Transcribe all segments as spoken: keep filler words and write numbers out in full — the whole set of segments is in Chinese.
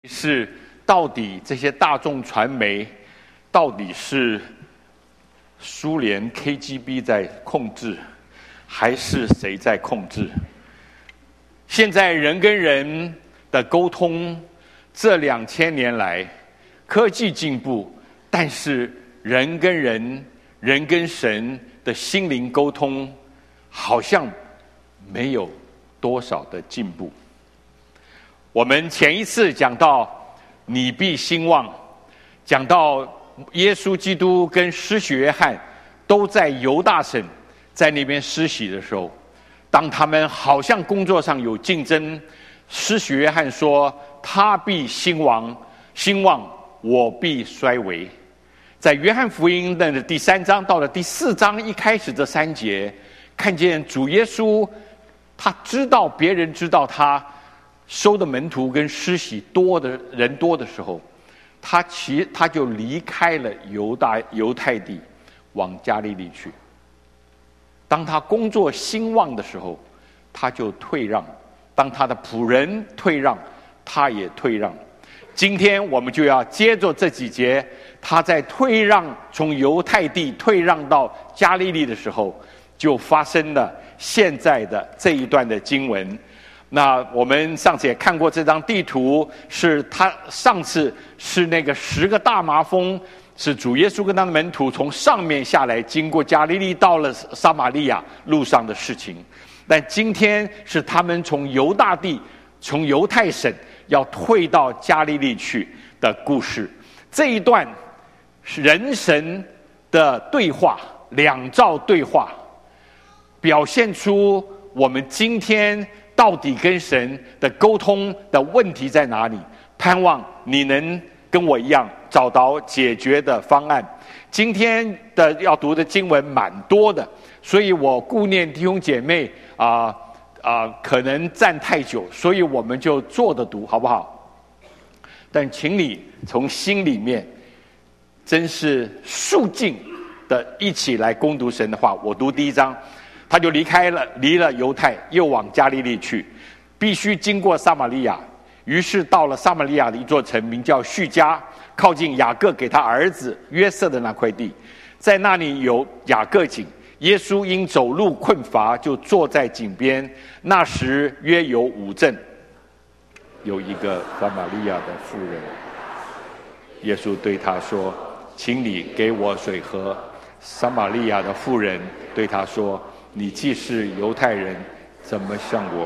是到底这些大众传媒到底是苏联 K G B 在控制，还是谁在控制？现在人跟人的沟通，这两千年来科技进步，但是人跟人、人跟神的心灵沟通好像没有多少的进步。我们前一次讲到你必兴旺，讲到耶稣基督跟施洗约翰都在犹大省在那边施洗的时候，当他们好像工作上有竞争，施洗约翰说他必兴旺，兴旺我必衰微。在约翰福音的第三章到了第四章一开始这三节，看见主耶稣他知道别人知道他收的门徒跟施洗多的人多的时候，他其他就离开了犹大犹太地，往加利利去。当他工作兴旺的时候，他就退让；当他的仆人退让，他也退让。今天我们就要接着这几节，他在退让，从犹太地退让到加利利的时候，就发生了现在的这一段的经文。那我们上次也看过这张地图，是他上次是那个十个大麻风，是主耶稣跟他的门徒从上面下来，经过加利利到了撒玛利亚路上的事情。但今天是他们从犹大地，从犹太省要退到加利利去的故事。这一段是人神的对话，两造对话，表现出我们今天到底跟神的沟通的问题在哪里？盼望你能跟我一样找到解决的方案。今天的要读的经文蛮多的，所以我顾念弟兄姐妹啊啊、呃呃，可能站太久，所以我们就坐着读，好不好？但请你从心里面，真是肃静的一起来攻读神的话。我读第一章。他就离开了，离了犹太，又往加利利去，必须经过撒玛利亚。于是到了撒玛利亚的一座城，名叫叙加，靠近雅各给他儿子约瑟的那块地，在那里有雅各井。耶稣因走路困乏，就坐在井边。那时约有午正，有一个撒玛利亚的妇人，耶稣对他说：“请你给我水喝。”撒玛利亚的妇人对他说：“你既是犹太人，怎么向我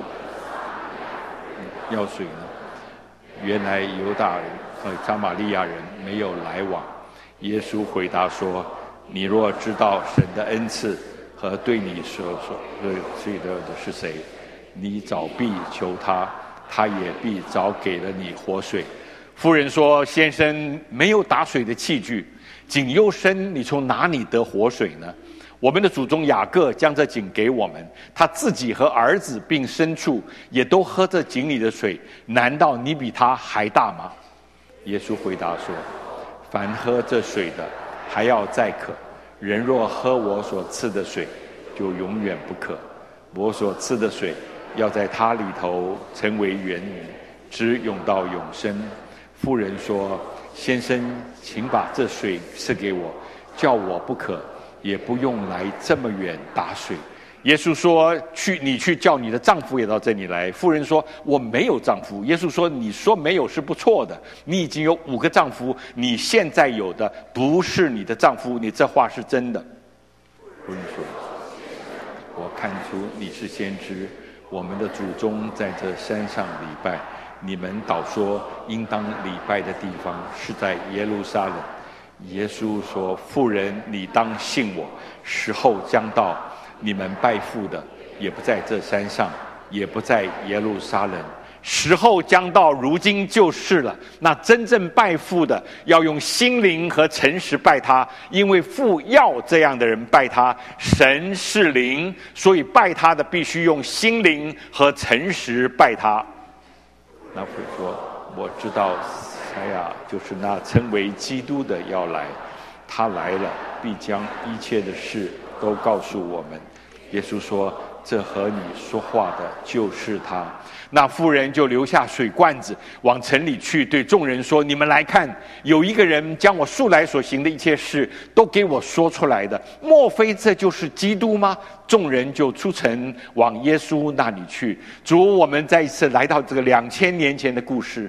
要水呢？”原来犹大人和撒玛利亚人没有来往。耶稣回答说：“你若知道神的恩赐和对你所说对的是谁，你早必求他，他也必早给了你活水。”妇人说：“先生，没有打水的器具，井又深，你从哪里得活水呢？我们的祖宗雅各将这井给我们，他自己和儿子并牲畜也都喝这井里的水，难道你比他还大吗？”耶稣回答说：“凡喝这水的，还要再渴；人若喝我所赐的水，就永远不渴。我所赐的水，要在他里头成为源源，直涌到永生。”妇人说：“先生，请把这水赐给我，叫我不渴，也不用来这么远打水。”耶稣说：“去，你去叫你的丈夫也到这里来。”妇人说：“我没有丈夫。”耶稣说：“你说没有是不错的，你已经有五个丈夫，你现在有的不是你的丈夫，你这话是真的。”妇人说：“我看出你是先知，我们的祖宗在这山上礼拜，你们倒说应当礼拜的地方是在耶路撒冷。”耶稣说：“妇人，你当信我，时候将到，你们拜父的也不在这山上，也不在耶路撒冷。时候将到，如今就是了。那真正拜父的，要用心灵和诚实拜他，因为父要这样的人拜他。神是灵，所以拜他的必须用心灵和诚实拜他。”那妇人说：“我知道赛亚就是那称为基督的要来，他来了，必将一切的事都告诉我们。”耶稣说：“ 这和你说话的就是他。那妇人就留下水罐子，往城里去，对众人说：你们来看，有一个人将我素来所行的一切事都给我说出来的，莫非这就是基督吗？众人就出城往耶稣那里去。主，我们再一次来到这个两千年前的故事，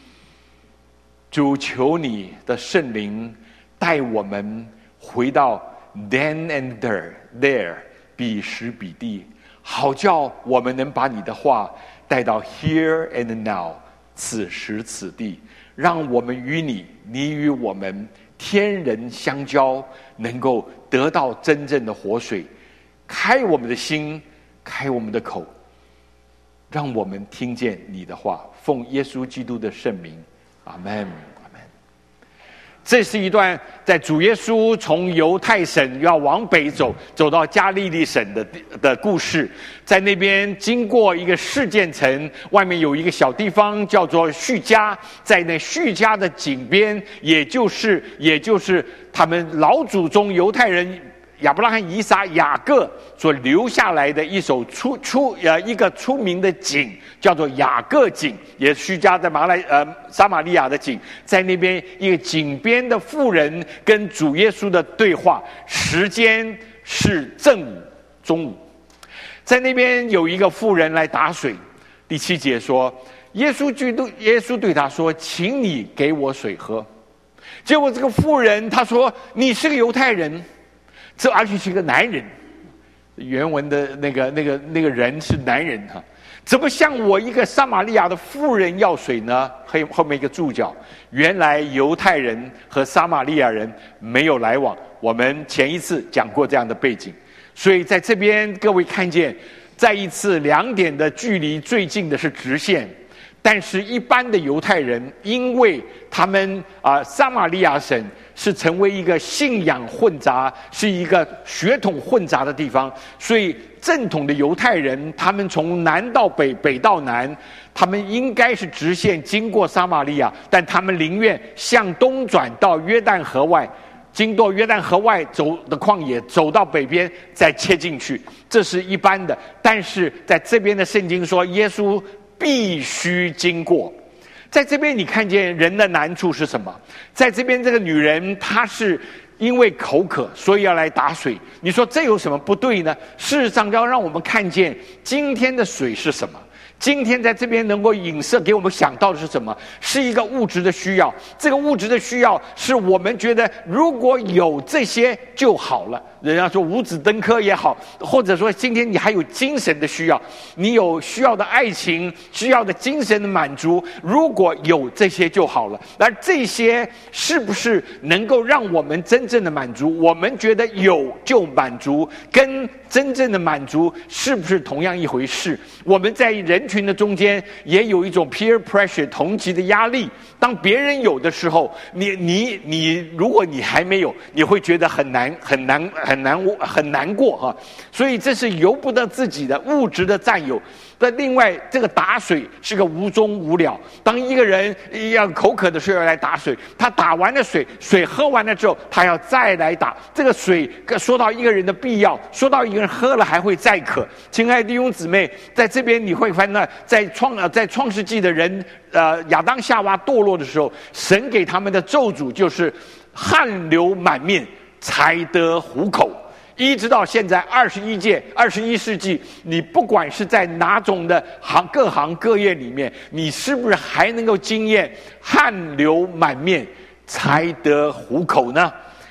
主，求你的圣灵带我们回到 then and there there 彼时彼地，好叫我们能把你的话带到 here and now 此时此地，让我们与你，你与我们天人相交，能够得到真正的活水，开我们的心，开我们的口，让我们听见你的话。奉耶稣基督的圣名，阿们。这是一段在主耶稣从犹太省要往北走，走到加利利省的的故事。在那边经过一个事件城，外面有一个小地方叫做叙加，在那叙加的井边，也就是也就是他们老祖宗犹太人亚伯拉罕、以撒、雅各所留下来的一首出出呃一个出名的井，叫做雅各井，也是叙加在马来呃撒玛利亚的井。在那边一个井边的妇人跟主耶稣的对话，时间是正午中午。在那边有一个妇人来打水，第七节说，耶稣基督耶稣对他说：请你给我水喝。结果这个妇人她说：你是个犹太人，这而且是一个男人，原文的那个那个那个人是男人哈，怎么向我一个撒玛利亚的妇人要水呢？后后面一个注脚，原来犹太人和撒玛利亚人没有来往。我们前一次讲过这样的背景，所以在这边各位看见，再一次两点的距离最近的是直线。但是一般的犹太人，因为他们啊、呃、撒玛利亚省是成为一个信仰混杂，是一个血统混杂的地方，所以正统的犹太人，他们从南到北，北到南，他们应该是直线经过撒玛利亚，但他们宁愿向东转到约旦河外，经过约旦河外走的旷野，走到北边再切进去，这是一般的。但是在这边的圣经说，耶稣必须经过。在这边你看见人的难处是什么？在这边这个女人，她是因为口渴，所以要来打水。你说这有什么不对呢？事实上要让我们看见今天的水是什么。今天在这边能够影射给我们想到的是什么？是一个物质的需要。这个物质的需要是我们觉得如果有这些就好了。人家说五子登科也好，或者说今天你还有精神的需要，你有需要的爱情，需要的精神的满足，如果有这些就好了。而这些是不是能够让我们真正的满足？我们觉得有就满足，跟真正的满足是不是同样一回事？我们在人群的中间也有一种 peer pressure 同级的压力。当别人有的时候，你你你，如果你还没有，你会觉得很难很难很难很难过哈。所以这是由不得自己的物质的占有。但另外，这个打水是个无终无了。当一个人要口渴的时候要来打水，他打完了水，水喝完了之后，他要再来打。这个水说到一个人的必要，说到一个人喝了还会再渴。亲爱的弟兄姊妹，在这边你会发现，在创呃在创世纪的人，呃亚当夏娃堕落的时候，神给他们的咒诅就是汗流满面才得糊口。一直到现在二十一届二十一世纪，你不管是在哪种的行各行各业里面，你是不是还能够经验汗流满面才得糊口呢？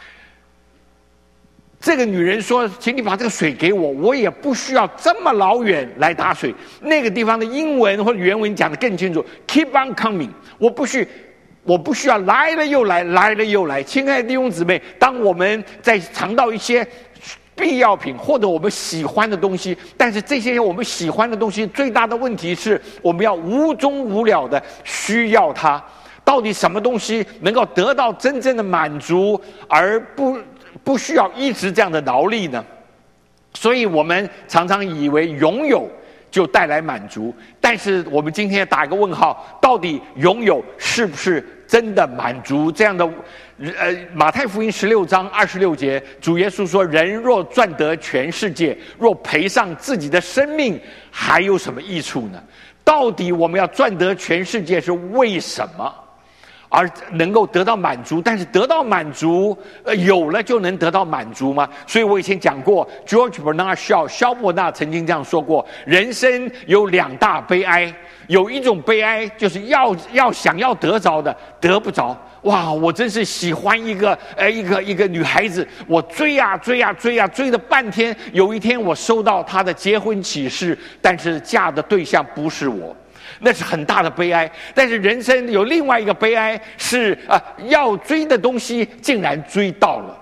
这个女人说，请你把这个水给我，我也不需要这么老远来打水。那个地方的英文或者原文讲得更清楚， keep on coming， 我不需我不需要来了又来，来了又来。亲爱的弟兄姊妹，当我们在尝到一些必要品或者我们喜欢的东西，但是这些我们喜欢的东西最大的问题是我们要无终无了的需要它。到底什么东西能够得到真正的满足，而不不需要一直这样的劳力呢？所以我们常常以为拥有就带来满足。但是我们今天打一个问号，到底拥有是不是真的满足？这样的呃，马太福音十六章二十六节，主耶稣说：人若赚得全世界，若赔上自己的生命，还有什么益处呢？到底我们要赚得全世界是为什么？而能够得到满足，但是得到满足，呃，有了就能得到满足吗？所以我以前讲过 ，George Bernard Shaw 萧伯纳曾经这样说过：人生有两大悲哀，有一种悲哀就是要要想要得着的得不着。哇，我真是喜欢一个呃一个一个女孩子，我追呀追呀追呀追了半天，有一天我收到她的结婚启事，但是嫁的对象不是我。那是很大的悲哀。但是人生有另外一个悲哀是啊、呃，要追的东西竟然追到了。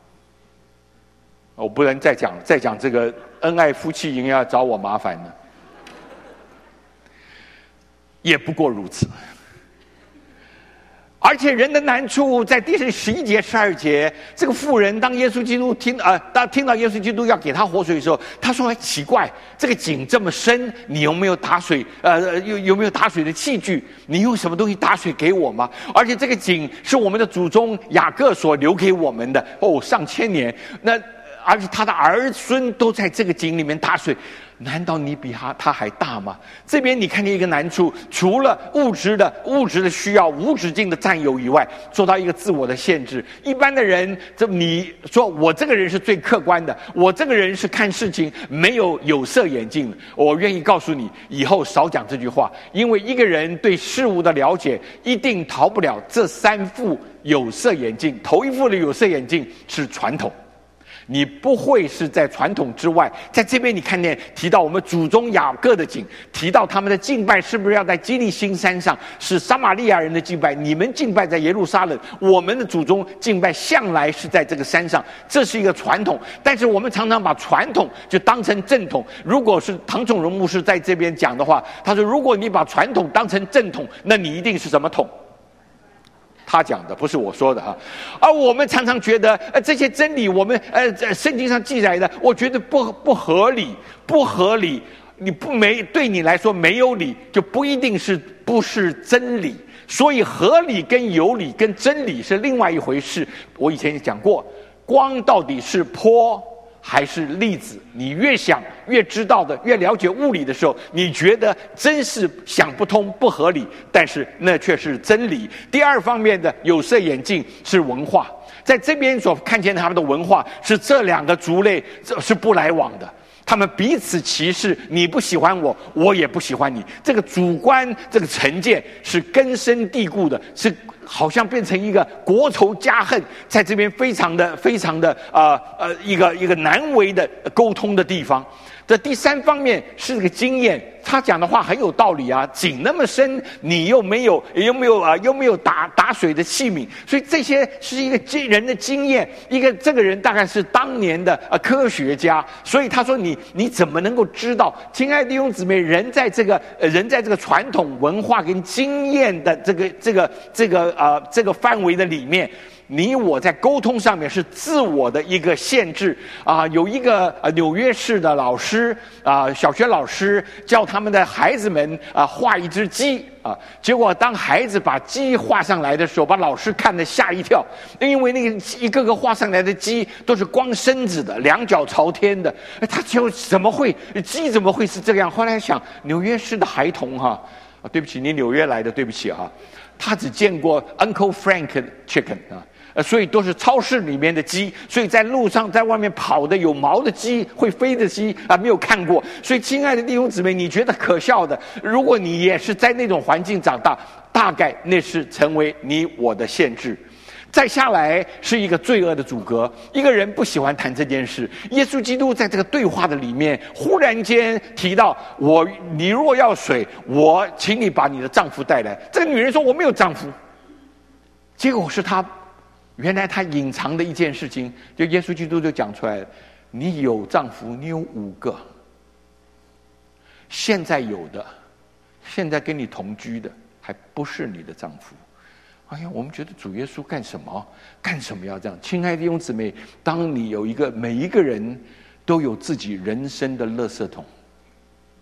我不能再讲再讲这个恩爱夫妻应该要找我麻烦了，也不过如此。而且人的难处在第十一节、十二节，这个妇人当耶稣基督听呃，当听到耶稣基督要给他活水的时候，他说：“奇怪，这个井这么深，你有没有打水？呃，有有没有打水的器具？你用什么东西打水给我吗？而且这个井是我们的祖宗雅各所留给我们的，哦，上千年。那而且他的儿孙都在这个井里面打水。”难道你比他他还大吗？这边你看见一个难处，除了物质的物质的需要无止境的占有以外，做到一个自我的限制。一般的人，这你说我这个人是最客观的，我这个人是看事情没有有色眼镜的。我愿意告诉你，以后少讲这句话，因为一个人对事物的了解一定逃不了这三副有色眼镜。头一副的有色眼镜是传统。你不会是在传统之外，在这边你看见提到我们祖宗雅各的井，提到他们的敬拜是不是要在基利心山上，是撒玛利亚人的敬拜，你们敬拜在耶路撒冷，我们的祖宗敬拜向来是在这个山上，这是一个传统。但是我们常常把传统就当成正统。如果是唐崇荣牧师在这边讲的话，他说如果你把传统当成正统，那你一定是什么统？他讲的不是我说的哈，而我们常常觉得，呃，这些真理我们呃在圣经上记载的，我觉得不不合理，不合理，你不没对你来说没有理，就不一定是不是真理。所以合理跟有理跟真理是另外一回事。我以前也讲过，光到底是波还是粒子，你越想越知道的，越了解物理的时候，你觉得真是想不通不合理，但是那却是真理。第二方面的有色眼镜是文化，在这边所看见他们的文化是这两个族类是不来往的，他们彼此歧视，你不喜欢我，我也不喜欢你。这个主观这个成见是根深蒂固的，是好像变成一个国仇家恨，在这边非常的非常的呃呃一个一个难为的沟通的地方。这第三方面是这个经验，他讲的话很有道理啊。井那么深，你又没有又没有啊、呃、又没有打打水的器皿，所以这些是一个人的经验。一个这个人大概是当年的呃科学家，所以他说你你怎么能够知道？亲爱的弟兄姊妹，人在这个呃人在这个传统文化跟经验的这个这个这个呃这个范围的里面。你我在沟通上面是自我的一个限制啊、呃！有一个呃纽约市的老师啊、呃，小学老师教他们的孩子们啊、呃、画一只鸡啊、呃，结果当孩子把鸡画上来的时候，把老师看得吓一跳，因为那个一个个画上来的鸡都是光身子的，两脚朝天的，他就怎么会鸡怎么会是这样？后来想，纽约市的孩童哈啊，对不起，你纽约来的，对不起哈，他只见过 Uncle Frank Chicken 啊。呃，所以都是超市里面的鸡，所以在路上在外面跑的有毛的鸡、会飞的鸡啊，没有看过。所以，亲爱的弟兄姊妹，你觉得可笑的，如果你也是在那种环境长大，大概那是成为你我的限制。再下来是一个罪恶的阻隔，一个人不喜欢谈这件事。耶稣基督在这个对话的里面，忽然间提到我，你若要水，我请你把你的丈夫带来。这个女人说我没有丈夫，结果是她。原来他隐藏的一件事情，就耶稣基督就讲出来了：你有丈夫，你有五个，现在有的，现在跟你同居的，还不是你的丈夫。哎呀，我们觉得主耶稣干什么？干什么要这样？亲爱的弟兄姊妹，当你有一个，每一个人都有自己人生的垃圾桶，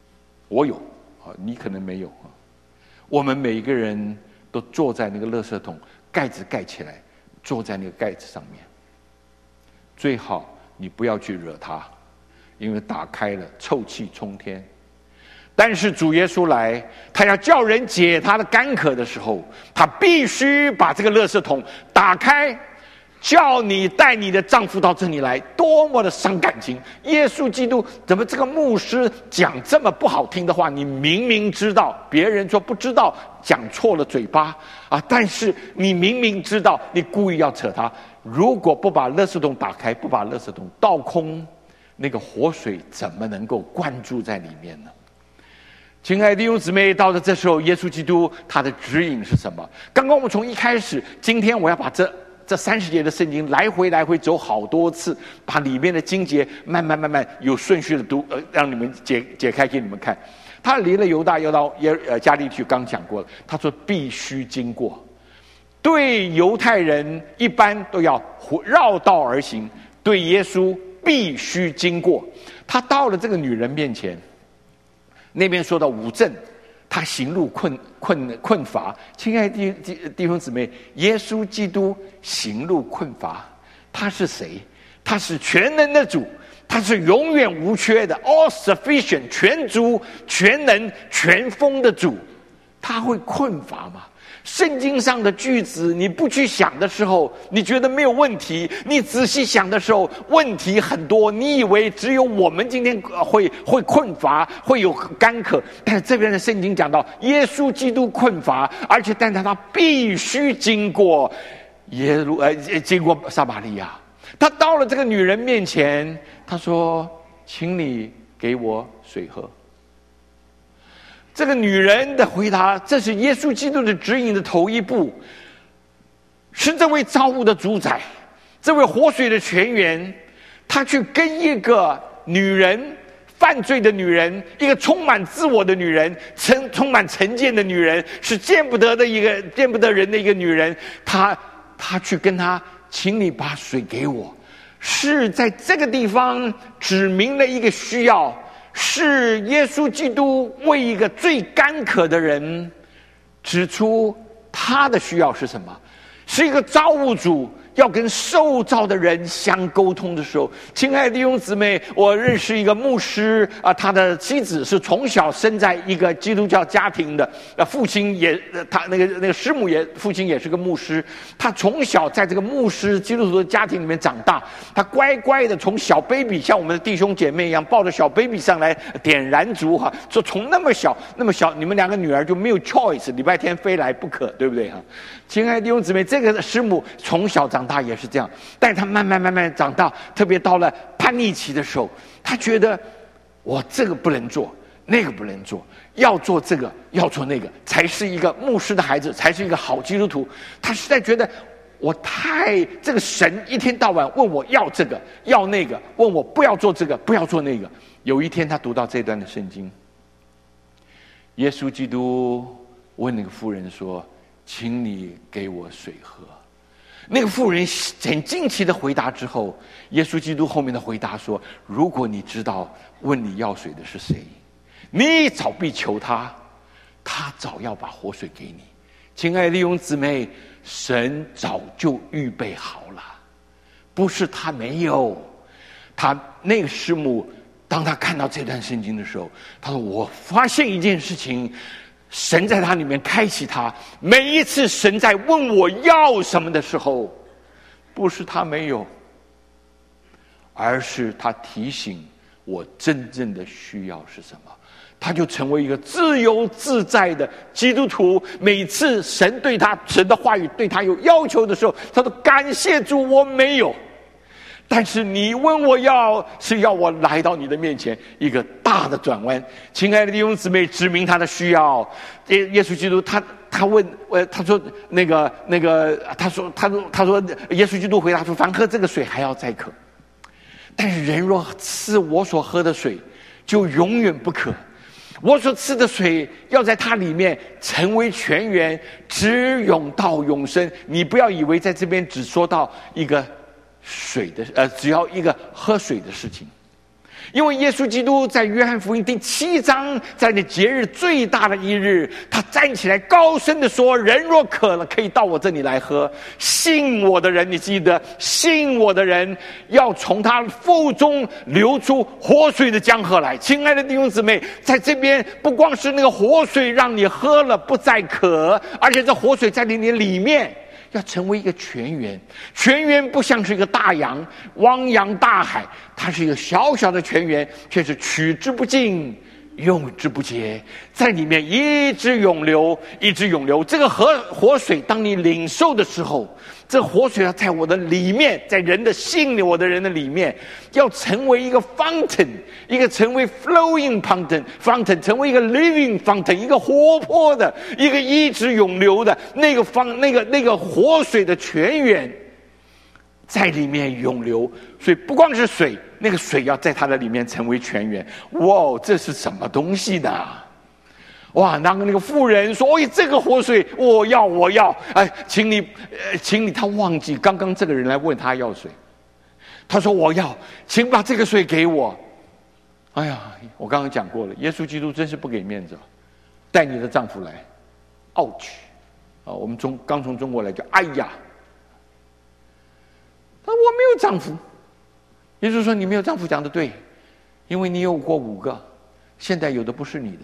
我有啊，你可能没有啊。我们每一个人都坐在那个垃圾桶，盖子盖起来，坐在那个盖子上面。最好你不要去惹它，因为打开了臭气冲天。但是主耶稣来，他要叫人解他的干渴的时候，他必须把这个垃圾桶打开，叫你带你的丈夫到这里来，多么的伤感情！耶稣基督怎么这个牧师讲这么不好听的话？你明明知道，别人说不知道，讲错了嘴巴啊！但是你明明知道，你故意要扯他。如果不把垃圾桶打开，不把垃圾桶倒空，那个活水怎么能够灌注在里面呢？亲爱的弟兄姊妹，到了这时候，耶稣基督他的指引是什么？刚刚我们从一开始，今天我要把这这三十节的圣经来回来回走好多次，把里面的经节慢慢慢慢有顺序的读，呃，让你们解解开给你们看。他离了犹大要到耶呃加利去，刚讲过了，他说必须经过。对犹太人一般都要绕道而行，对耶稣必须经过。他到了这个女人面前。那边说到五正，他行路困困困乏。亲爱的弟弟弟兄姊妹，耶稣基督行路困乏，他是谁？他是全能的主，他是永远无缺的 all sufficient 全足全能全丰的主，他会困乏吗？圣经上的句子你不去想的时候，你觉得没有问题，你仔细想的时候问题很多。你以为只有我们今天会会困乏，会有干渴，但是这边的圣经讲到耶稣基督困乏，而且但是他必须经过耶路呃经过撒玛利亚。他到了这个女人面前，他说请你给我水喝。这个女人的回答，这是耶稣基督的指引的头一步，是这位造物的主宰，这位活水的泉源，他去跟一个女人，犯罪的女人，一个充满自我的女人，充充满成见的女人，是见不得的一个见不得人的一个女人，他他去跟他，请你把水给我，是在这个地方指明了一个需要。是耶稣基督为一个最干渴的人指出他的需要是什么，是一个造物主要跟受造的人相沟通的时候。亲爱的弟兄姊妹，我认识一个牧师啊，他的妻子是从小生在一个基督教家庭的，呃，父亲也他那个那个师母也父亲也是个牧师，他从小在这个牧师基督徒的家庭里面长大，他乖乖的从小 baby 像我们的弟兄姐妹一样抱着小 baby 上来点燃烛哈，说从那么小那么小，你们两个女儿就没有 choice， 礼拜天非来不可，对不对哈？亲爱的弟兄姊妹，这个师母从小长大也是这样，但他慢慢慢慢长大，特别到了叛逆期的时候，他觉得我这个不能做，那个不能做，要做这个要做那个，才是一个牧师的孩子，才是一个好基督徒。他实在觉得我太这个神一天到晚问我要这个要那个，问我不要做这个不要做那个。有一天他读到这段的圣经，耶稣基督问那个妇人说，请你给我水喝。那个妇人很惊奇的回答之后，耶稣基督后面的回答说，如果你知道问你要水的是谁，你早必求他，他早要把活水给你。亲爱的弟兄姊妹，神早就预备好了，不是他没有。他那个师母当他看到这段圣经的时候，他说我发现一件事情，神在他里面开启他，每一次神在问我要什么的时候，不是他没有，而是他提醒我真正的需要是什么，他就成为一个自由自在的基督徒。每次神对他神的话语对他有要求的时候，他说感谢主我没有，但是你问我要，是要我来到你的面前，一个大的转弯。亲爱的弟兄姊妹，指明他的需要。耶耶稣基督他他问呃他说那个那个他说他说他说耶稣基督回答说，凡喝这个水还要再渴，但是人若吃我所喝的水，就永远不渴。我所吃的水要在它里面成为泉源，直涌到永生。你不要以为在这边只说到一个水的呃，只要一个喝水的事情。 因为耶稣基督在约翰福音第七章，在那节日最大的一日，他站起来高声的说：人若渴了，可以到我这里来喝。信我的人，你记得，信我的人要从他腹中流出活水的江河来。亲爱的弟兄姊妹，在这边不光是那个活水让你喝了不再渴，而且这活水在你的里面要成为一个泉源。泉源不像是一个大洋，汪洋大海，它是一个小小的泉源，却是取之不尽，用之不竭，在里面一直涌流，一直涌流。这个河活水当你领受的时候，这活水要在我的里面，在人的信里，我的人的里面，要成为一个 fountain， 一个成为 flowing fountain fountain 成为一个 living fountain， 一个活泼的，一个一直涌流的那个方那个那个活水的泉源在里面涌流。所以不光是水，那个水要在它的里面成为泉源。哇，这是什么东西呢？哇，那个那个妇人说：哎，这个活水我要我要，哎，请你呃请你。他忘记刚刚这个人来问他要水，他说我要，请把这个水给我。哎呀，我刚刚讲过了，耶稣基督真是不给面子。带你的丈夫来 ouch 啊，我们中刚从中国来叫哎呀，他说我没有丈夫。耶稣说：你没有丈夫讲的对，因为你有过五个，现在有的不是你的。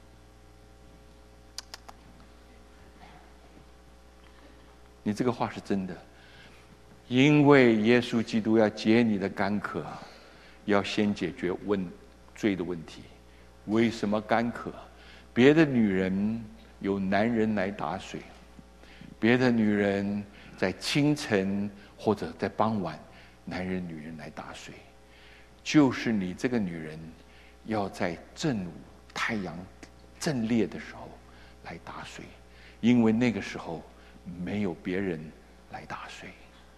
你这个话是真的，因为耶稣基督要解你的干渴，要先解决问罪的问题。为什么干渴？别的女人有男人来打水，别的女人在清晨或者在傍晚，男人女人来打水，就是你这个女人要在正午太阳正烈的时候来打水，因为那个时候没有别人来打水。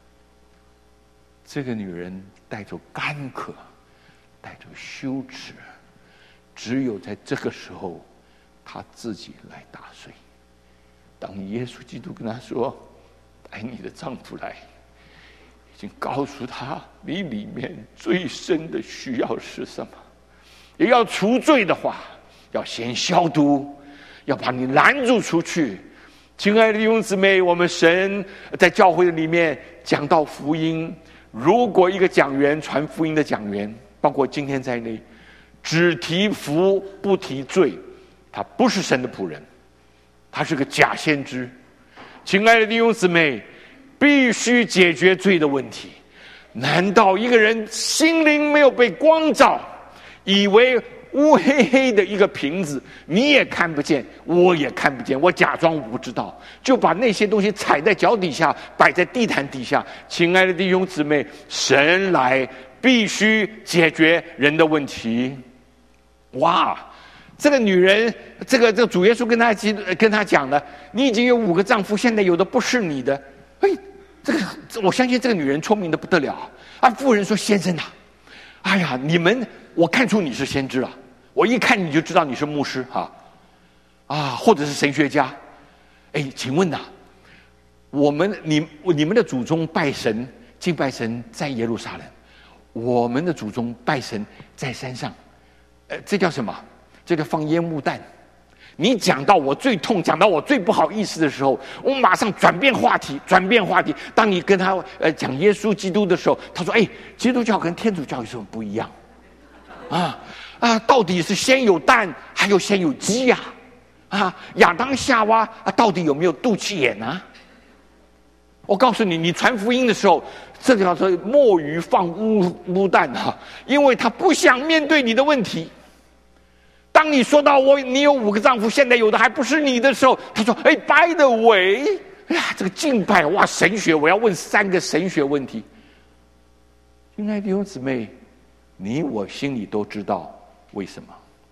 这个女人带着干渴，带着羞耻，只有在这个时候她自己来打水。当耶稣基督跟她说带你的丈夫来，已经告诉她你里面最深的需要是什么。也要除罪的话，要先消毒，要把你拦住出去。亲爱的弟兄姊妹，我们神在教会里面讲到福音，如果一个讲员传福音的讲员，包括今天在内，只提福不提罪，他不是神的仆人，他是个假先知。亲爱的弟兄姊妹，必须解决罪的问题。难道一个人心灵没有被光照，以为乌黑黑的一个瓶子，你也看不见，我也看不见，我假装我不知道，就把那些东西踩在脚底下，摆在地毯底下？亲爱的弟兄姊妹，神来必须解决人的问题。哇，这个女人，这个这个主耶稣跟他跟他讲了，你已经有五个丈夫，现在有的不是你的。哎，这个我相信这个女人聪明的不得了啊！妇人说：先生啊，哎呀，你们我看出你是先知了，我一看你就知道你是牧师啊，啊，或者是神学家。哎，请问呐、啊，我们你你们的祖宗拜神敬拜神在耶路撒冷，我们的祖宗拜神在山上，呃，这叫什么？这个放烟幕弹。你讲到我最痛，讲到我最不好意思的时候，我马上转变话题，转变话题。当你跟他呃讲耶稣基督的时候，他说：“哎，基督教跟天主教有什么不一样？啊啊，到底是先有蛋，还有先有鸡呀？啊，亚当夏娃啊，到底有没有肚脐眼啊？”我告诉你，你传福音的时候，这个叫做摸鱼放乌乌蛋啊，因为他不想面对你的问题。当你说到我你有五个丈夫，现在有的还不是你的时候，他说：“哎 ，by the way， 哎呀，这个敬拜哇，神学，我要问三个神学问题。”亲爱的弟兄姊妹，你我心里都知道为什么。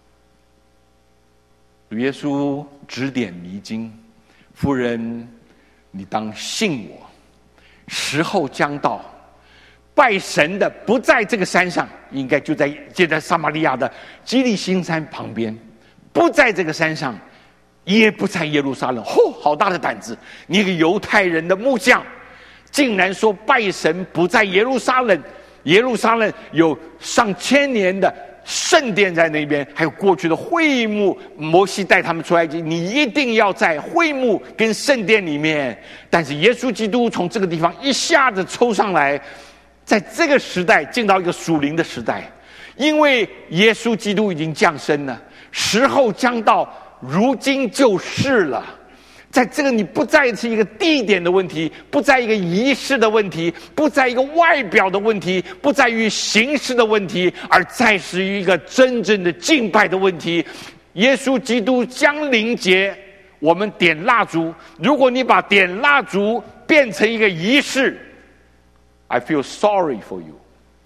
主耶稣指点迷津，夫人，你当信我，时候将到。拜神的不在这个山上，应该就在就在撒玛利亚的基利心山旁边，不在这个山上，也不在耶路撒冷。嚯、哦，好大的胆子！你一个犹太人的木匠，竟然说拜神不在耶路撒冷， 耶路撒冷有上千年的圣殿在那边，还有过去的会幕，摩西带他们出埃及，你一定要在会幕跟圣殿里面。但是耶稣基督从这个地方一下子抽上来，在这个时代进到一个属灵的时代，因为耶稣基督已经降生了，时候将到，如今就是了。在这个你不再是一个地点的问题，不在一个仪式的问题，不在一个外表的问题，不在于形式的问题，而在是一个真正的敬拜的问题。耶稣基督降临节，我们点蜡烛，如果你把点蜡烛变成一个仪式， I feel sorry for you。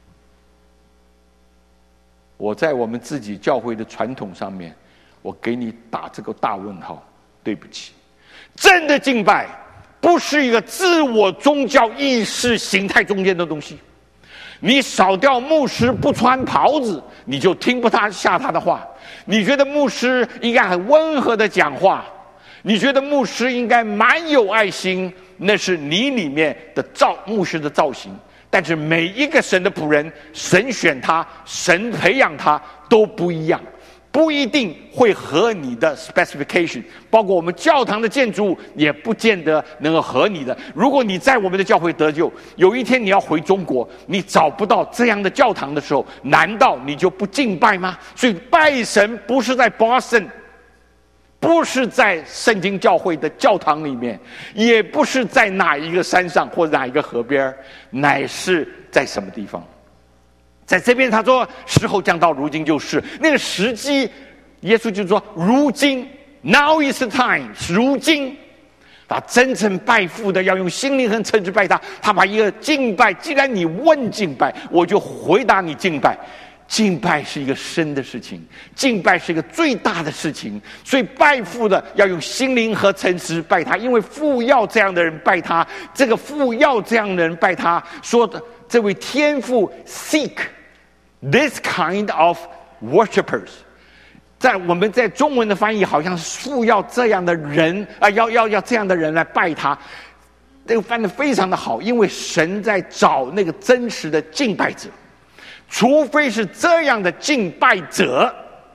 我在我们自己教会的传统上面，我给你打这个大问号，对不起。真的敬拜不是一个自我宗教意识形态中间的东西。你少掉牧师不穿袍子，你就听不下他的话。你觉得牧师应该很温和的讲话，你觉得牧师应该蛮有爱心，那是你里面的造牧师的造型。但是每一个神的仆人，神选他，神培养他都不一样，不一定会合你的 specification， 包括我们教堂的建筑物也不见得能够合你的。如果你在我们的教会得救，有一天你要回中国，你找不到这样的教堂的时候，难道你就不敬拜吗？所以拜神不是在 Boston， 不是在圣经教会的教堂里面，也不是在哪一个山上或哪一个河边，乃是在什么地方？在这边他说时候将到，如今就是那个时机。耶稣就说如今 Now is the time， 如今他真正拜父的要用心灵和诚实拜他。他把一个敬拜，既然你问敬拜，我就回答你敬拜。敬拜是一个深的事情，敬拜是一个最大的事情，所以拜父的要用心灵和诚实拜他，因为父要这样的人拜他，这个父要这样的人拜他。说的这位天父 seek this kind of worshippers， 在我们在中文的翻译好像是父要这样的人啊、呃，要要要这样的人来拜他，这个翻得非常的好，因为神在找那个真实的敬拜者。除非是这样的敬拜者，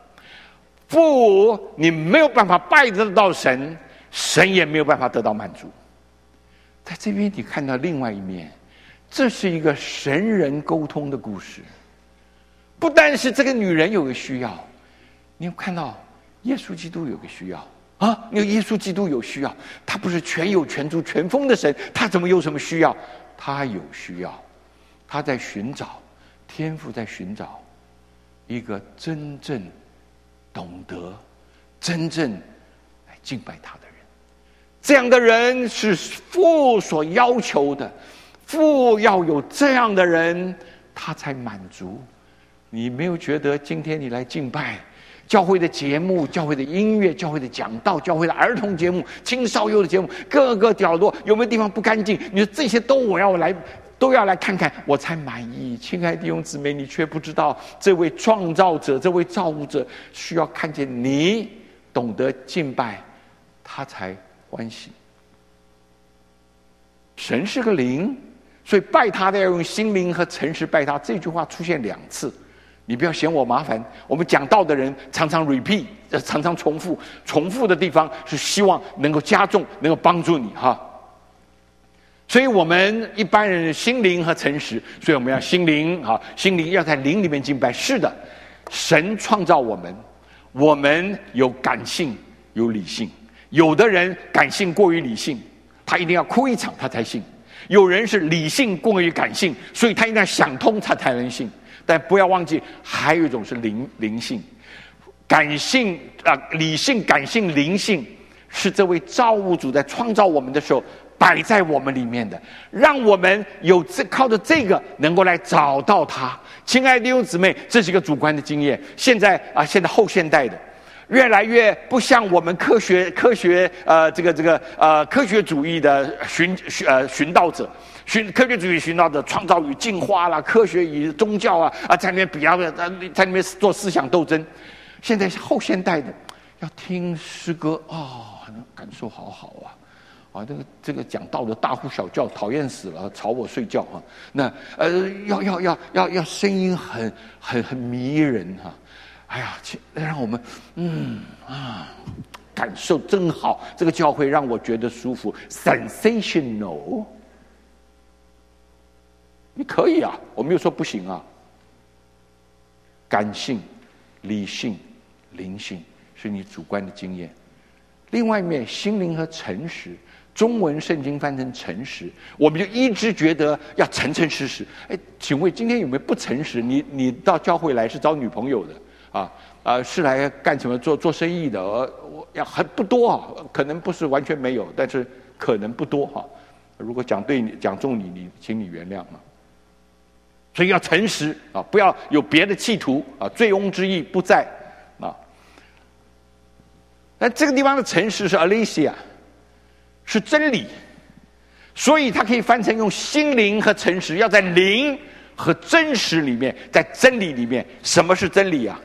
父你没有办法拜得到神，神也没有办法得到满足。在这边你看到另外一面，这是一个神人沟通的故事。不单是这个女人有个需要，你有看到耶稣基督有个需要啊？因为耶稣基督有需要，他不是全有全知全丰的神，他怎么有什么需要？他有需要，他在寻找，天父在寻找一个真正懂得、真正来敬拜他的人。这样的人是父所要求的，父要有这样的人，他才满足。你没有觉得今天你来敬拜教会的节目、教会的音乐、教会的讲道、教会的儿童节目、青少幼的节目，各个角落有没有地方不干净？你说这些都我要来，都要来看看，我才满意。亲爱的弟兄姊妹，你却不知道，这位创造者、这位造物者需要看见你懂得敬拜，他才欢喜。神是个灵，所以拜他的要用心灵和诚实拜他。这句话出现两次。你不要嫌我麻烦，我们讲道的人常常 repeat， 常常重复，重复的地方是希望能够加重，能够帮助你哈。所以我们一般人心灵和诚实，所以我们要心灵啊，心灵要在灵里面敬拜。是的，神创造我们，我们有感性，有理性。有的人感性过于理性，他一定要哭一场他才信；有人是理性过于感性，所以他一定要想通他才能信。但不要忘记，还有一种是灵灵性，感性啊、呃，理性、感性、灵性，是这位造物主在创造我们的时候摆在我们里面的，让我们有这靠着这个能够来找到他。亲爱的弟兄姊妹，这是一个主观的经验。现在啊，现在后现代的越来越不像我们科学科学呃这个这个呃科学主义的寻呃寻道者。寻科学主义寻到的创造与进化啦，科学与宗教啊啊，在里面比较，在里面做思想斗争。现在后现代的要听诗歌啊、哦，感受好好啊啊，这个这个讲道的大呼小叫，讨厌死了，吵我睡觉哈。那呃，要要要要要声音很很很迷人哈。哎呀，让我们嗯啊，感受真好。这个教会让我觉得舒服 ，sensational。你可以啊，我没有说不行啊。感性、理性、灵性是你主观的经验。另外一面，心灵和诚实，中文圣经翻成诚实，我们就一直觉得要诚诚实实。哎，请问今天有没有不诚实？你你到教会来是找女朋友的啊啊，是来干什么？做做生意的？我要还不多啊，可能不是完全没有，但是可能不多哈、啊。如果讲对你讲中你，你请你原谅啊。所以要诚实啊，不要有别的企图啊，醉翁之意不在啊。那这个地方的诚实是 Aletheia， 是真理，所以它可以翻成用心灵和诚实，要在灵和真实里面，在真理里面。什么是真理啊？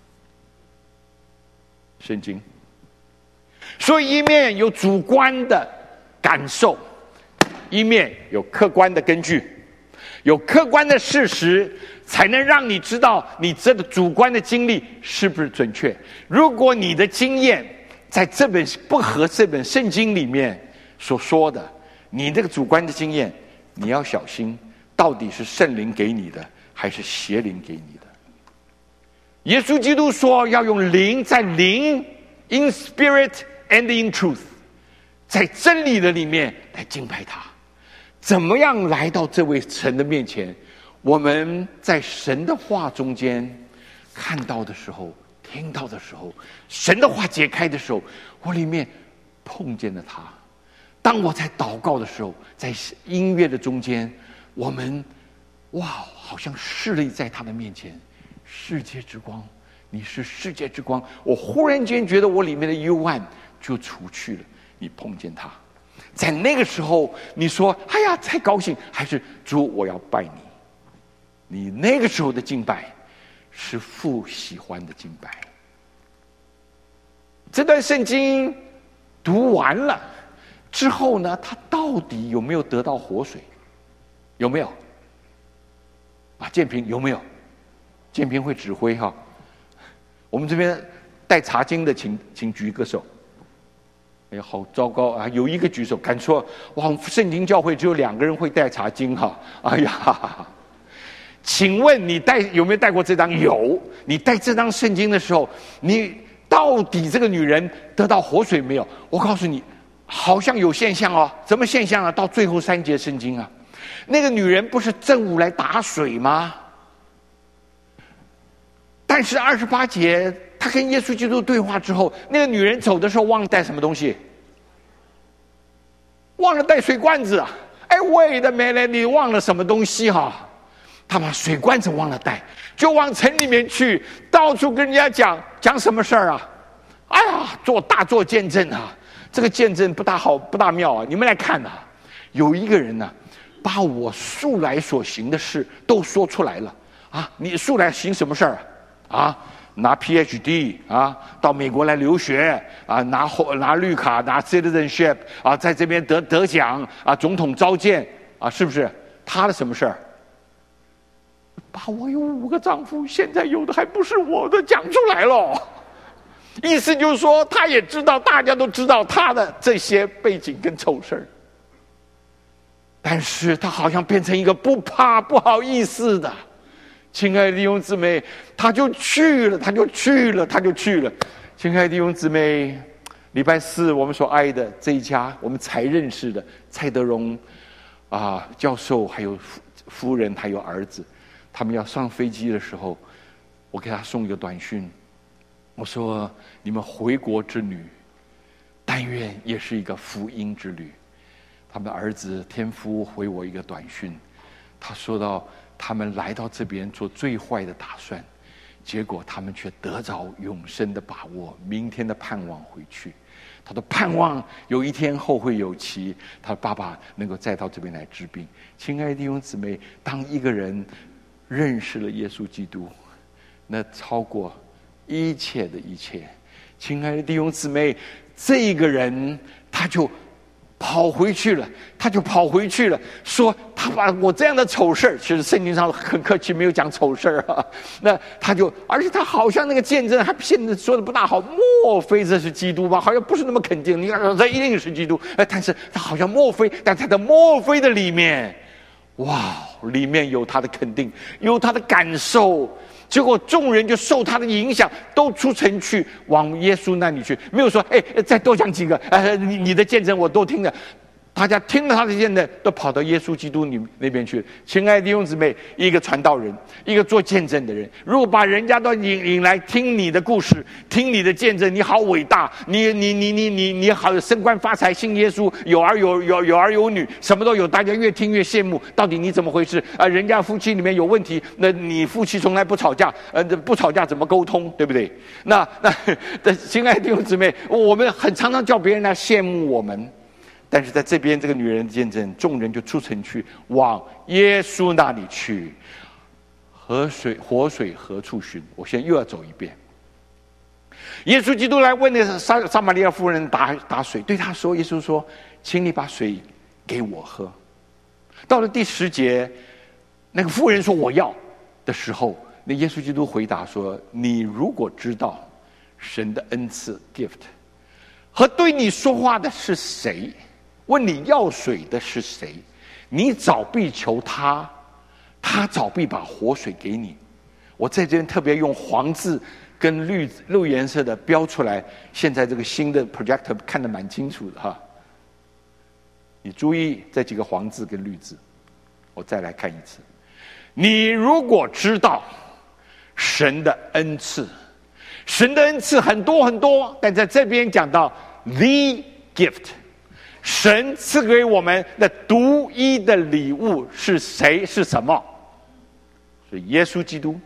圣经。所以一面有主观的感受，一面有客观的根据。有客观的事实，才能让你知道你这个主观的经历是不是准确。如果你的经验在这本不合这本圣经里面所说的，你这个主观的经验，你要小心，到底是圣灵给你的，还是邪灵给你的？耶稣基督说要用灵，在灵 in spirit and in truth， 在真理的里面来敬拜他。怎么样来到这位神的面前？我们在神的话中间看到的时候，听到的时候，神的话解开的时候，我里面碰见了他。当我在祷告的时候，在音乐的中间，我们哇，好像视力在他的面前，世界之光，你是世界之光。我忽然间觉得我里面的幽暗就除去了。你碰见他。在那个时候，你说：“哎呀，太高兴！”还是主，我要拜你。你那个时候的敬拜，是父喜欢的敬拜。这段圣经读完了之后呢，他到底有没有得到活水？有没有？啊，建平有没有？建平会指挥哈。我们这边带查经的，请请举一个手。哎呀，好糟糕啊！有一个举手，敢说哇，圣经教会只有两个人会带查经哈。哎呀，请问你带有没有带过这张？有。你带这张圣经的时候，你到底这个女人得到活水没有？我告诉你，好像有现象哦。什么现象啊？到最后三节圣经啊，那个女人不是正午来打水吗？但是二十八节。他跟耶稣基督对话之后，那个女人走的时候忘了带什么东西？忘了带水罐子啊！哎，喂的没了，你忘了什么东西哈、啊？他把水罐子忘了带，就往城里面去，到处跟人家讲讲什么事儿啊？哎呀，做大做见证啊！这个见证不大好，不大妙啊！你们来看啊，有一个人呢、啊，把我素来所行的事都说出来了啊！你素来行什么事儿啊？啊？拿 P H D 啊，到美国来留学啊，拿拿绿卡，拿 citizenship 啊，在这边得得奖啊，总统召见啊，是不是他的什么事儿？把我有五个丈夫，现在有的还不是我的，讲出来了。意思就是说，他也知道，大家都知道他的这些背景跟丑事儿，但是他好像变成一个不怕、不好意思的。亲爱的弟兄姊妹，他就去了，他就去了，他就去了。亲爱的弟兄姊妹，礼拜四我们所爱的这一家，我们才认识的蔡德荣啊教授，还有夫人，还有儿子，他们要上飞机的时候，我给他送一个短讯，我说：“你们回国之旅，但愿也是一个福音之旅。”他们儿子天夫回我一个短讯，他说到。他们来到这边做最坏的打算，结果他们却得着永生的把握，明天的盼望回去。他的盼望有一天后会有期，他爸爸能够再到这边来治病。亲爱的弟兄姊妹，当一个人认识了耶稣基督，那超过一切的一切。亲爱的弟兄姊妹，这个人他就跑回去了，他就跑回去了，说他把我这样的丑事儿，其实圣经上很客气，没有讲丑事儿啊。那他就，而且他好像那个见证还现在说的不大好，莫非这是基督吧？好像不是那么肯定。你看，这一定是基督，哎，但是他好像莫非，但他的莫非的里面，哇，里面有他的肯定，有他的感受。结果众人就受他的影响，都出城去往耶稣那里去，没有说哎，再多讲几个，呃，你你的见证我都听了。大家听了他的见证，都跑到耶稣基督你那边去。亲爱的弟兄姊妹，一个传道人，一个做见证的人，如果把人家都引引来听你的故事，听你的见证，你好伟大，你你你你你你好升官发财，信耶稣，有儿有有有儿有女，什么都有，大家越听越羡慕。到底你怎么回事啊、呃？人家夫妻里面有问题，那你夫妻从来不吵架，呃，不吵架怎么沟通，对不对？那那，亲爱的弟兄姊妹，我们很常常叫别人来羡慕我们。但是在这边，这个女人的见证，众人就出城去，往耶稣那里去。河水活水何处寻？我现在又要走一遍。耶稣基督来问那个撒撒玛利亚妇人打打水，对他说：“耶稣说，请你把水给我喝。”到了第十节，那个妇人说：“我要。”的时候，那耶稣基督回答说：“你如果知道神的恩赐 gift 和对你说话的是谁？”问你要水的是谁？你早必求他，他早必把活水给你。我在这边特别用黄字跟绿绿颜色的标出来，现在这个新的 projector 看得蛮清楚的哈。你注意这几个黄字跟绿字，我再来看一次。你如果知道神的恩赐，神的恩赐很多很多，但在这边讲到 the gift。神赐给我们的独一的礼物是谁？是什么？是耶稣基督。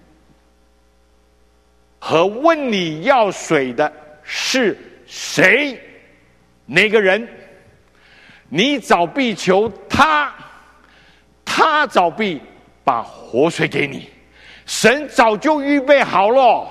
和问你要水的是谁？哪个人？你早必求他，他早必把活水给你。神早就预备好了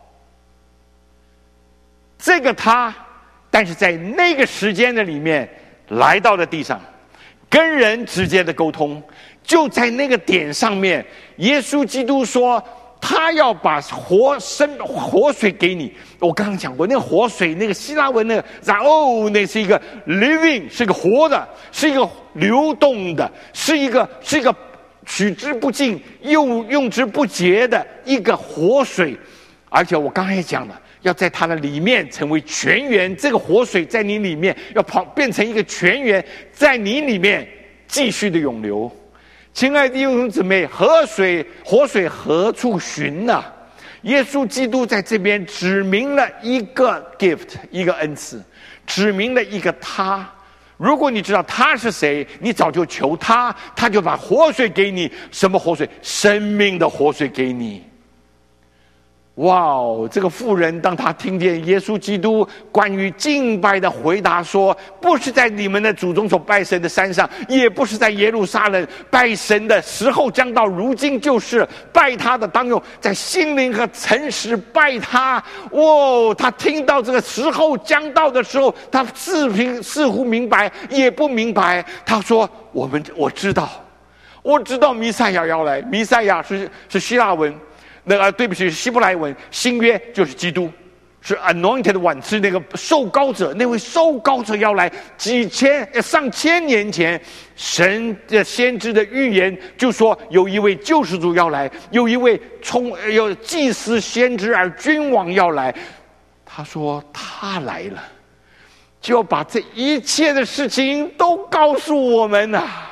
这个他，但是在那个时间的里面来到了地上，跟人直接的沟通。就在那个点上面，耶稣基督说他要把活生活水给你。我刚刚讲过，那个活水，那个希腊文那个然后那是一个 living， 是一个活的，是一个流动的，是一个是一个取之不尽又用之不竭的一个活水。而且我刚才也讲了，要在它的里面成为泉源，这个活水在你里面要跑变成一个泉源，在你里面继续的涌流。亲爱的弟兄姊妹，河水活水何处寻呢、啊？耶稣基督在这边指明了一个 gift， 一个恩赐，指明了一个他。如果你知道他是谁，你早就求他，他就把活水给你。什么活水？生命的活水给你。哇哦！这个妇人当他听见耶稣基督关于敬拜的回答说，不是在你们的祖宗所拜神的山上，也不是在耶路撒冷，拜神的时候将到，如今就是拜他的当用在心灵和诚实拜他。哦，他听到这个时候将到的时候，他似乎似乎明白也不明白。他说我们我知道我知道弥赛亚要来。弥赛亚是是希腊文，那个对不起，希伯来文，新约就是基督，是 anointed one， 是那个受膏者，那位受膏者要来。几千上千年前，神的先知的预言就说有一位救世主要来，有一位充有祭司先知而君王要来。他说他来了，就要把这一切的事情都告诉我们啊。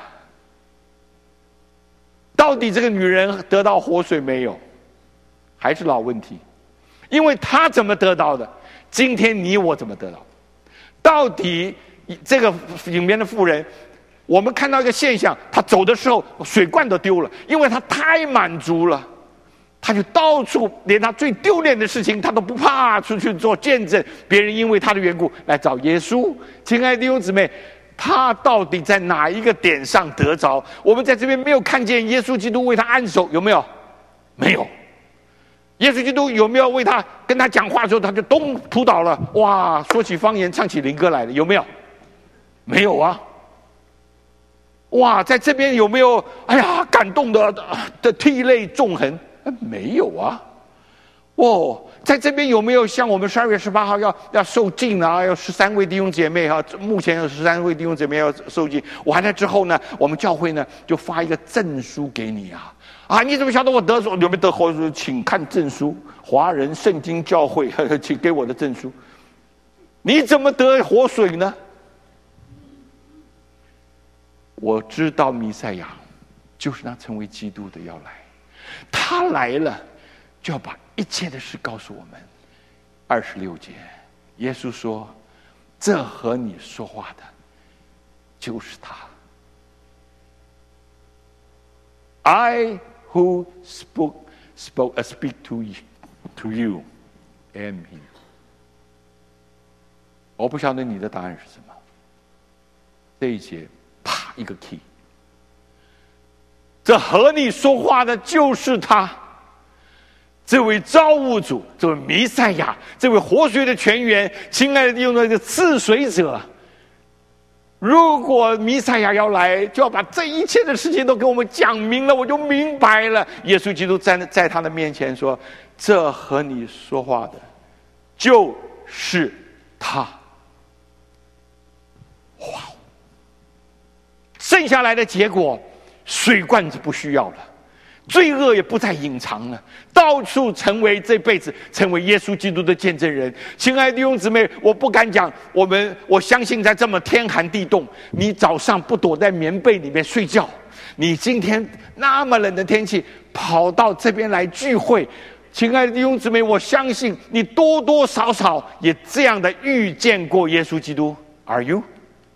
到底这个女人得到活水没有？还是老问题，因为他怎么得到的，今天你我怎么得到？到底这个里面的妇人，我们看到一个现象，他走的时候水罐都丢了，因为他太满足了，他就到处连他最丢脸的事情他都不怕出去做见证，别人因为他的缘故来找耶稣。亲爱的弟兄姊妹，他到底在哪一个点上得着？我们在这边没有看见耶稣基督为他按手，有没有？没有。耶稣基督有没有为他跟他讲话的时候他就咚扑倒了？哇，说起方言唱起灵歌来了，有没有？ 没有啊。哇，在这边有没有哎呀感动的的涕泪纵横？没有啊。哦，在这边有没有像我们十二月十八号要要受浸啊？要十三位弟兄姐妹哈，目前有十三位弟兄姐妹要受浸。完了之后呢，我们教会呢就发一个证书给你啊！啊，你怎么晓得我得有没有得活水？请看证书，华人圣经教会呵呵请给我的证书。你怎么得活水呢？我知道弥赛亚就是那成为基督的要来，他来了就要把一切的事告诉我们。二十六节，耶稣说：“这和你说话的，就是他。I who spoke spoke speak to you to you am he。”我不晓得你的答案是什么。这一节，啪一个 key。这和你说话的就是他。这位造物主，这位弥赛亚，这位活水的泉源，亲爱的弟兄们，这个赐水者。如果弥赛亚要来，就要把这一切的事情都给我们讲明了，我就明白了。耶稣基督在在他的面前说：“这和你说话的，就是他。”哇！剩下来的结果，水罐子不需要了。罪恶也不再隐藏了，到处成为这辈子成为耶稣基督的见证人。亲爱的弟兄姊妹，我不敢讲，我们我相信在这么天寒地冻，你早上不躲在棉被里面睡觉，你今天那么冷的天气跑到这边来聚会，亲爱的弟兄姊妹，我相信你多多少少也这样的遇见过耶稣基督。 Are you？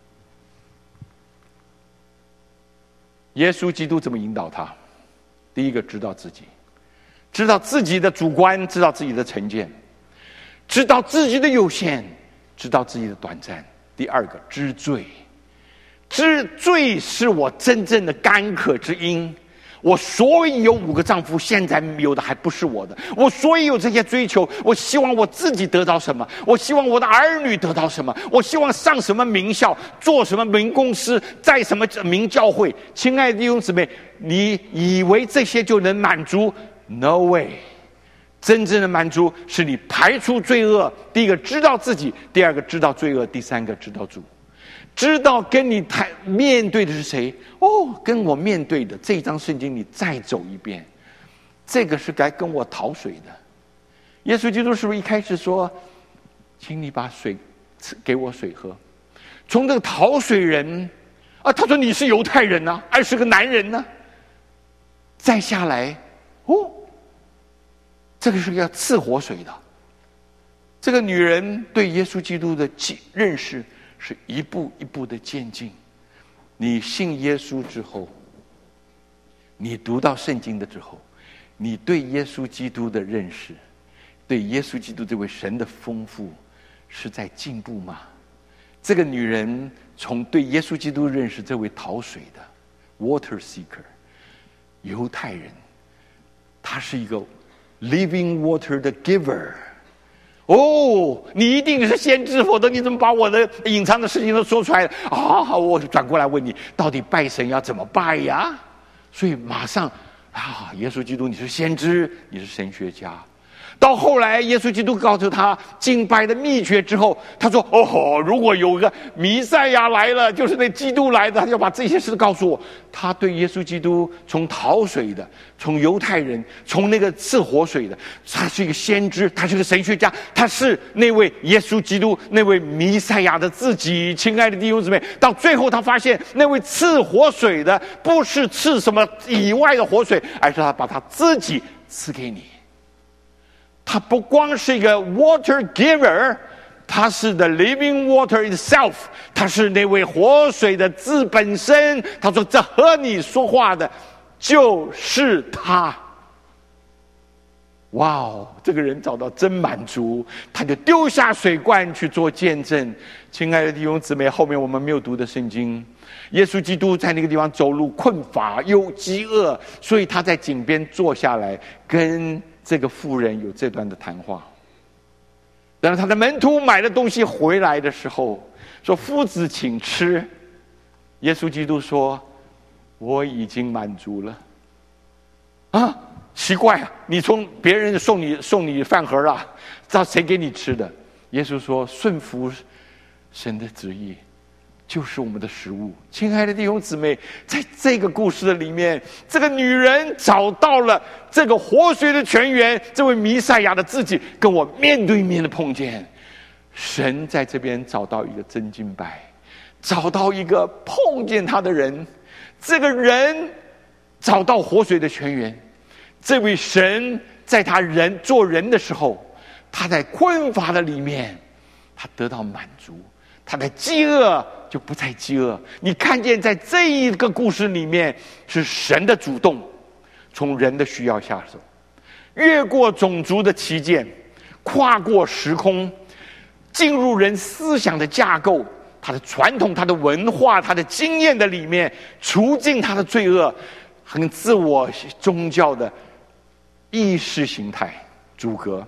耶稣基督怎么引导他？第一个，知道自己，知道自己的主观，知道自己的成见，知道自己的有限，知道自己的短暂。第二个，知罪，知罪是我真正的干渴之因。我所以有五个丈夫，现在有的还不是我的。我所以有这些追求，我希望我自己得到什么，我希望我的儿女得到什么，我希望上什么名校，做什么名公司，在什么名教会。亲爱的弟兄姊妹，你以为这些就能满足 ？No way！ 真正的满足是你排除罪恶。第一个知道自己，第二个知道罪恶，第三个知道主。知道跟你谈面对的是谁？哦，跟我面对的这一章圣经你再走一遍，这个是该跟我讨水的。耶稣基督是不是一开始说，请你把水给我水喝？从这个讨水人啊，他说你是犹太人啊，还是个男人呢、啊？再下来，哦，这个是要赐活水的。这个女人对耶稣基督的认识是一步一步的渐进。你信耶稣之后，你读到圣经的之后，你对耶稣基督的认识，对耶稣基督这位神的丰富是在进步吗？这个女人从对耶稣基督认识这位讨水的 water seeker 犹太人，他是一个 living water 的 giver。哦，你一定是先知，否则你怎么把我的隐藏的事情都说出来了啊？好，我转过来问你，到底拜神要怎么拜呀？所以马上啊，耶稣基督，你是先知，你是神学家。到后来，耶稣基督告诉他敬拜的秘诀之后，他说：“哦，如果有个弥赛亚来了，就是那基督来的，他要把这些事告诉我。”他对耶稣基督从讨水的，从犹太人，从那个赐活水的，他是一个先知，他是个神学家，他是那位耶稣基督，那位弥赛亚的自己。亲爱的弟兄姊妹，到最后他发现，那位赐活水的不是赐什么以外的活水，而是他把他自己赐给你。他不光是一个 water giver， 他是 the living water itself， 他是那位活水的字本身。他说：“这和你说话的，就是他。”哇哦，这个人找到真满足，他就丢下水罐去做见证。亲爱的弟兄姊妹，后面我们没有读的圣经，耶稣基督在那个地方走路困乏又饥饿，所以他在井边坐下来跟这个妇人有这段的谈话。 然后他的门徒买了东西回来的时候，说：“夫子，请吃。”耶稣基督说：“我已经满足了。”啊，奇怪啊！你从别人送你送你饭盒啊，知道谁给你吃的？耶稣说：“顺服神的旨意，就是我们的食物。”亲爱的弟兄姊妹，在这个故事的里面，这个女人找到了这个活水的泉源，这位弥赛亚的自己跟我面对面的碰见。神在这边找到一个真金白，找到一个碰见他的人，这个人找到活水的泉源。这位神在他人做人的时候，他在困乏的里面，他得到满足，他的饥饿就不再饥饿。你看见在这一个故事里面，是神的主动，从人的需要下手，越过种族的旗舰，跨过时空，进入人思想的架构，他的传统、他的文化、他的经验的里面，除尽他的罪恶和自我宗教的意识形态阻隔。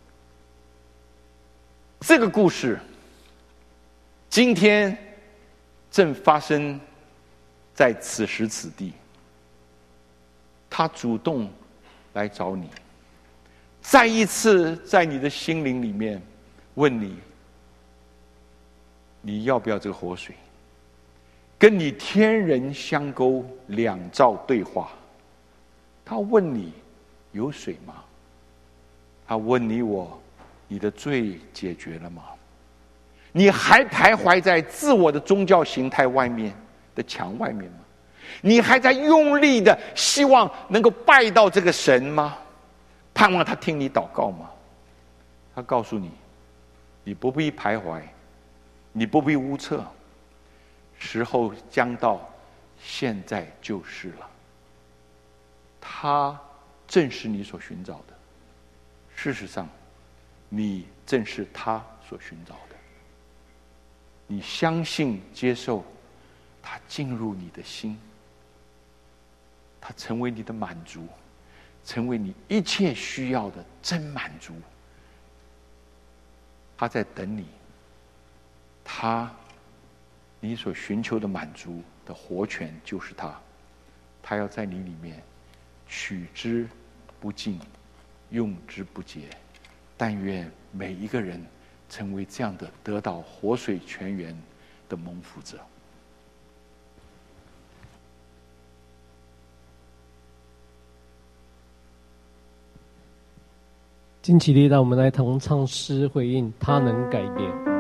这个故事今天正发生在此时此地，他主动来找你，再一次在你的心灵里面问你，你要不要这个活水？跟你天人相勾，两造对话。他问你有水吗？他问你我，你的罪解决了吗？你还徘徊在自我的宗教形态外面的墙外面吗？你还在用力的希望能够拜到这个神吗？盼望他听你祷告吗？他告诉你，你不必徘徊，你不必无策，时候将到，现在就是了。他正是你所寻找的，事实上你正是他所寻找的。你相信接受他进入你的心，他成为你的满足，成为你一切需要的真满足。他在等你，他你所寻求的满足的活泉就是他，他要在你里面取之不尽，用之不竭。但愿每一个人成为这样的得到活水泉源的蒙福者。 近期里，让我们来同唱诗回应他能改变。